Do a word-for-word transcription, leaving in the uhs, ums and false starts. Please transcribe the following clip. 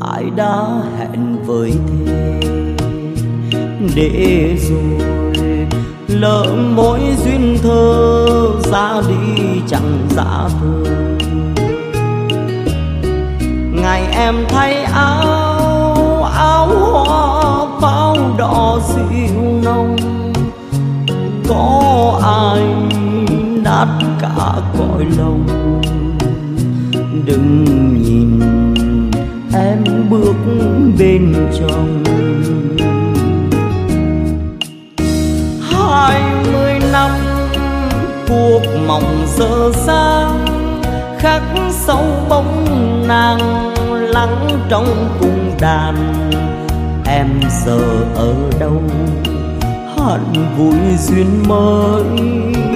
ai đã hẹn với thế, để rồi lỡ mỗi duyên thơ ra đi chẳng giá thơ. Ngày em thay áo áo hoa pháo đỏ dịu nồng, có ai nát cả cõi lòng. Đừng nhìn em bước bên trong. Hai mươi năm cuộc mộng dở dang, khắc sâu bóng nàng lắng trong cung đàn. Em giờ ở đâu hận vui duyên mới